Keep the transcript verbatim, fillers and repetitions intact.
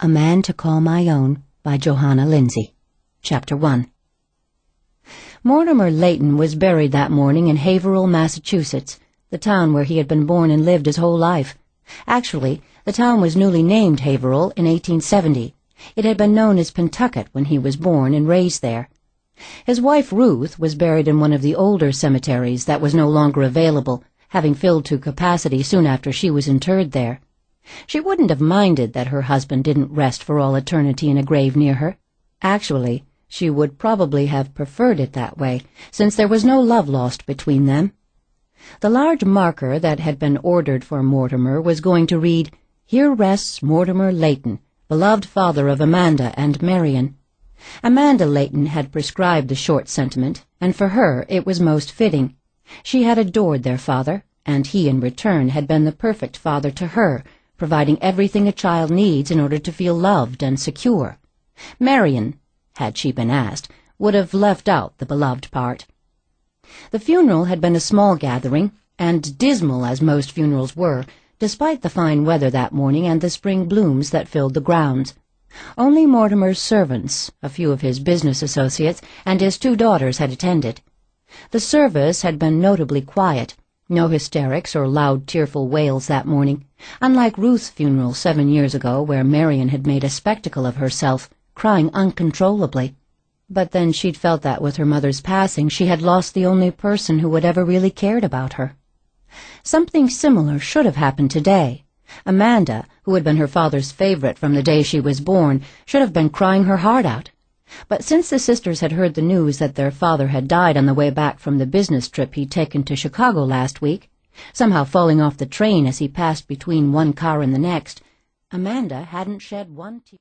A Man to Call My Own by Johanna Lindsey. Chapter one. Mortimer Layton was buried that morning in Haverhill, Massachusetts, the town where he had been born and lived his whole life. Actually, the town was newly named Haverhill in eighteen seventy. It had been known as Pentucket when he was born and raised there. His wife Ruth was buried in one of the older cemeteries that was no longer available, having filled to capacity soon after she was interred there. She wouldn't have minded that her husband didn't rest for all eternity in a grave near her. Actually, she would probably have preferred it that way, since there was no love lost between them. The large marker that had been ordered for Mortimer was going to read, "Here rests Mortimer Layton, beloved father of Amanda and Marion." Amanda Layton had prescribed the short sentiment, and for her it was most fitting. She had adored their father, and he in return had been the perfect father to her, providing everything a child needs in order to feel loved and secure. Marion, had she been asked, would have left out the beloved part. The funeral had been a small gathering, and dismal as most funerals were, despite the fine weather that morning and the spring blooms that filled the grounds. Only Mortimer's servants, a few of his business associates, and his two daughters had attended. The service had been notably quiet. No hysterics or loud tearful wails that morning, unlike Ruth's funeral seven years ago, where Marion had made a spectacle of herself, crying uncontrollably. But then she'd felt that with her mother's passing she had lost the only person who had ever really cared about her. Something similar should have happened today. Amanda, who had been her father's favorite from the day she was born, should have been crying her heart out. But since the sisters had heard the news that their father had died on the way back from the business trip he'd taken to Chicago last week, somehow falling off the train as he passed between one car and the next, Amanda hadn't shed one tear.